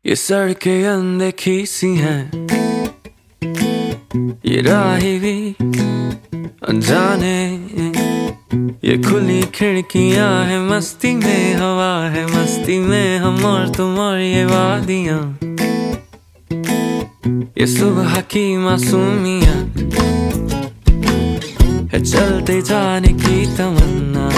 ये सड़कें अनदेखी सी हैं, ये राहें भी अनजाने, ये खुली खिड़कियां है, मस्ती में हवा है, मस्ती में हम और तुम और ये वादियां, ये सुबह की मासूमियां है, चलते जाने की तमन्ना,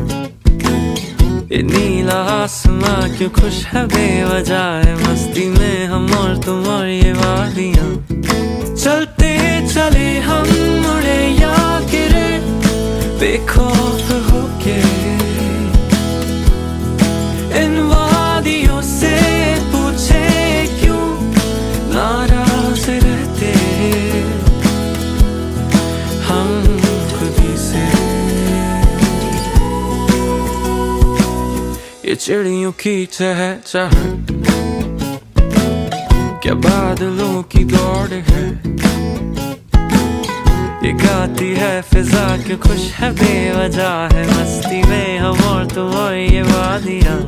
ये नीला आसमां क्यों खुश है बेवजह है, मस्ती में हम और तुम और ये वादियां, चलते चले हम मुड़े या गिरे बेखौफ होके इन वादियों से, पूछे क्यों नाराज रहते हम खुद ही से। ये चिड़ियों की चहचहाट क्या बादलों की दौड़ है, ये गाती है फिजा क्यों खुश है बेवजह है, मस्ती में हम और तुम और ये वादियां,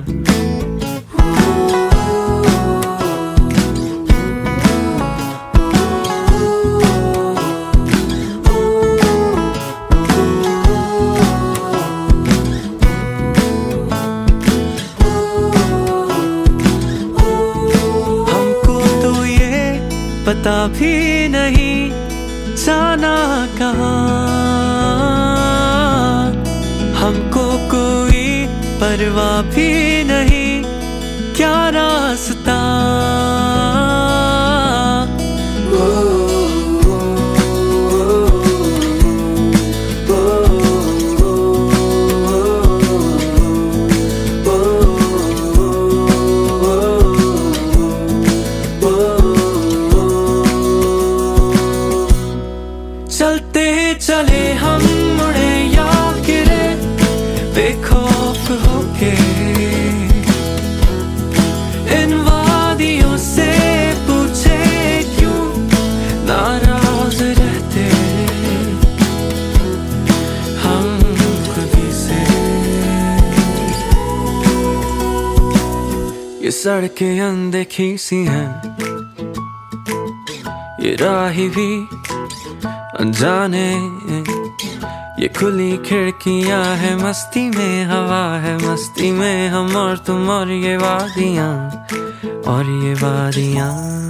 पता भी नहीं जाना कहाँ, हमको कोई परवाह भी नहीं क्या रास्ता, चलते चले हम मुड़े या गिरे बेखौफ होके इन वादियों से, पूछे क्यों नाराज रहते हम खुद ही से। ये सड़कें अनदेखी सी हैं, ये राहें भी अनजाने, ये खुली खिड़कियां है, मस्ती में हवा है, मस्ती में हम और तुम और ये वादियां और ये वादियां।